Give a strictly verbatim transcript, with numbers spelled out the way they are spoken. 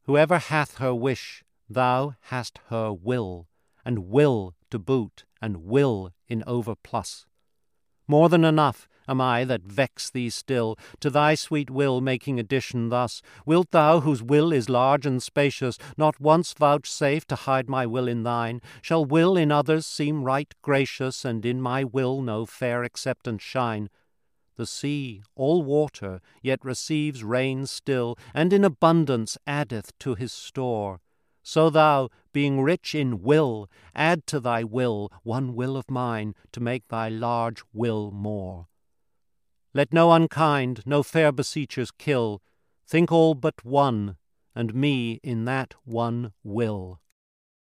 Whoever hath her wish, thou hast her will, and will to boot, and will in overplus. More than enough am I that vex thee still, to thy sweet will making addition thus. Wilt thou, whose will is large and spacious, not once vouchsafe to hide my will in thine? Shall will in others seem right gracious, and in my will no fair acceptance shine? The sea, all water, yet receives rain still, and in abundance addeth to his store. So thou, being rich in will, add to thy will one will of mine, to make thy large will more. Let no unkind, no fair beseechers kill. Think all but one, and me in that one will.